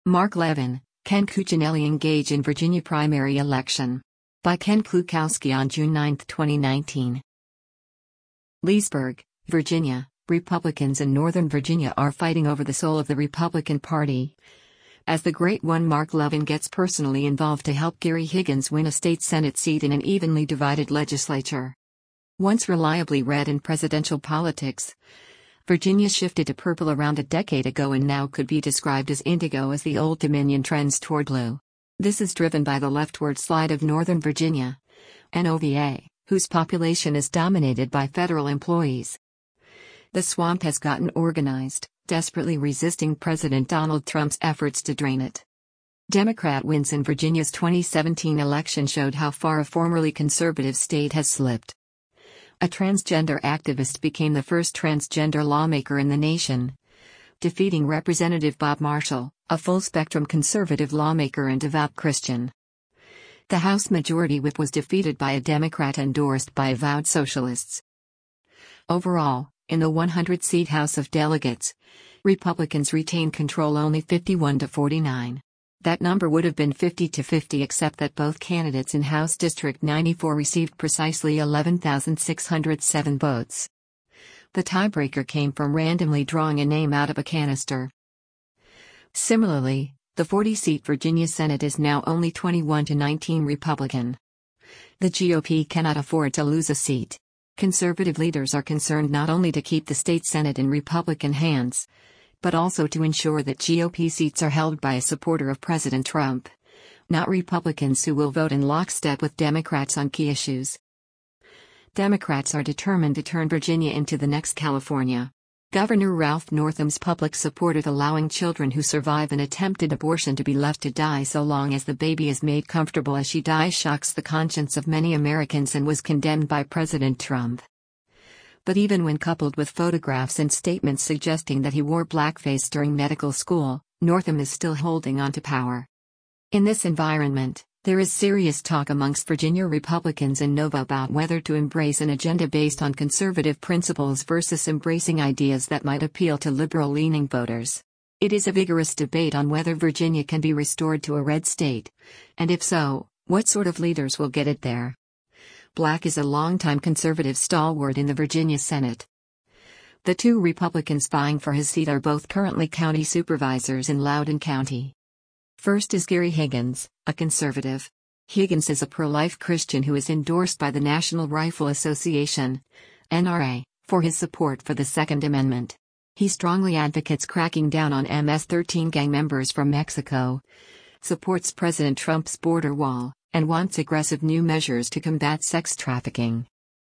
Mark Levin, Ken Cuccinelli engage in Virginia primary election. By Ken Klukowski on June 9, 2019. Leesburg, Virginia. Republicans in Northern Virginia are fighting over the soul of the Republican Party, as the Great One Mark Levin gets personally involved to help Gary Higgins win a state Senate seat in an evenly divided legislature. Once reliably red in presidential politics, Virginia shifted to purple around a decade ago and now could be described as indigo as the Old Dominion trends toward blue. This is driven by the leftward slide of Northern Virginia, NOVA, whose population is dominated by federal employees. The swamp has gotten organized, desperately resisting President Donald Trump's efforts to drain it. Democrat wins in Virginia's 2017 election showed how far a formerly conservative state has slipped. A transgender activist became the first transgender lawmaker in the nation, defeating Representative Bob Marshall, a full-spectrum conservative lawmaker and devout Christian. The House Majority Whip was defeated by a Democrat endorsed by avowed socialists. Overall, in the 100-seat House of Delegates, Republicans retained control only 51-49. That number would have been 50-50 except that both candidates in House District 94 received precisely 11,607 votes. The tiebreaker came from randomly drawing a name out of a canister. Similarly, the 40-seat Virginia Senate is now only 21-19 Republican. The GOP cannot afford to lose a seat. Conservative leaders are concerned not only to keep the state Senate in Republican hands, but also to ensure that GOP seats are held by a supporter of President Trump, not Republicans who will vote in lockstep with Democrats on key issues. Democrats are determined to turn Virginia into the next California. Governor Ralph Northam's public support of allowing children who survive an attempted abortion to be left to die so long as the baby is made comfortable as she dies shocks the conscience of many Americans and was condemned by President Trump. But even when coupled with photographs and statements suggesting that he wore blackface during medical school, Northam is still holding on to power. In this environment, there is serious talk amongst Virginia Republicans in Nova about whether to embrace an agenda based on conservative principles versus embracing ideas that might appeal to liberal-leaning voters. It is a vigorous debate on whether Virginia can be restored to a red state, and if so, what sort of leaders will get it there. Black is a longtime conservative stalwart in the Virginia Senate. The two Republicans vying for his seat are both currently county supervisors in Loudoun County. First is Gary Higgins, a conservative. Higgins is a pro-life Christian who is endorsed by the National Rifle Association, NRA, for his support for the Second Amendment. He strongly advocates cracking down on MS-13 gang members from Mexico, supports President Trump's border wall, and wants aggressive new measures to combat sex trafficking.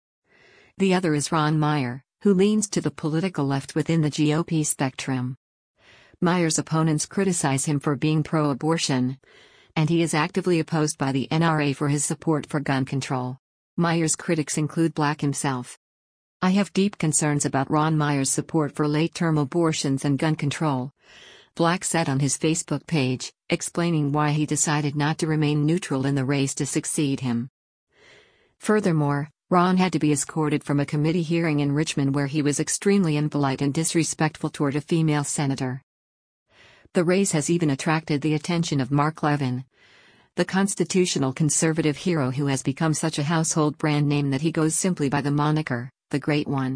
The other is Ron Meyer, who leans to the political left within the GOP spectrum. Meyer's opponents criticize him for being pro-abortion, and he is actively opposed by the NRA for his support for gun control. Meyer's critics include Black himself. I have deep concerns about Ron Meyer's support for late-term abortions and gun control, Black said on his Facebook page, explaining why he decided not to remain neutral in the race to succeed him. Furthermore, Ron had to be escorted from a committee hearing in Richmond where he was extremely impolite and disrespectful toward a female senator. The race has even attracted the attention of Mark Levin, the constitutional conservative hero who has become such a household brand name that he goes simply by the moniker, the Great One.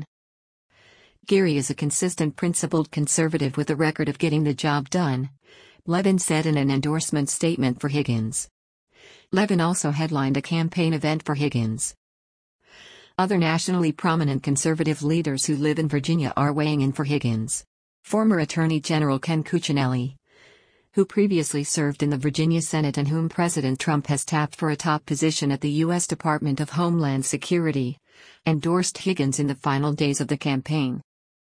Gary is a consistent principled conservative with a record of getting the job done, Levin said in an endorsement statement for Higgins. Levin also headlined a campaign event for Higgins. Other nationally prominent conservative leaders who live in Virginia are weighing in for Higgins. Former Attorney General Ken Cuccinelli, who previously served in the Virginia Senate and whom President Trump has tapped for a top position at the U.S. Department of Homeland Security, endorsed Higgins in the final days of the campaign.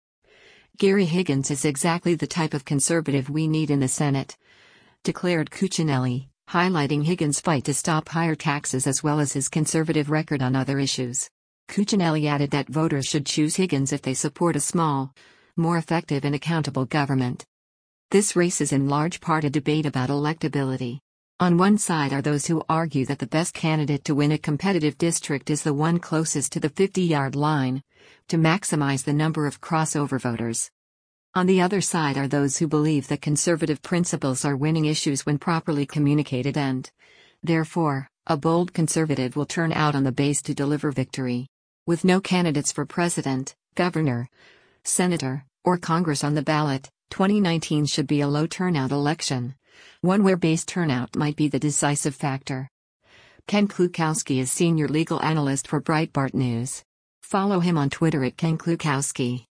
Gary Higgins is exactly the type of conservative we need in the Senate, declared Cuccinelli, highlighting Higgins' fight to stop higher taxes as well as his conservative record on other issues. Cuccinelli added that voters should choose Higgins if they support a small, more effective and accountable government. This race is in large part a debate about electability. On one side are those who argue that the best candidate to win a competitive district is the one closest to the 50-yard line, to maximize the number of crossover voters. On the other side are those who believe that conservative principles are winning issues when properly communicated and, therefore, a bold conservative will turn out on the base to deliver victory. With no candidates for president, governor, senator, or Congress on the ballot, 2019 should be a low turnout election. One where base turnout might be the decisive factor. Ken Klukowski is senior legal analyst for Breitbart News. Follow him on Twitter at Ken Klukowski.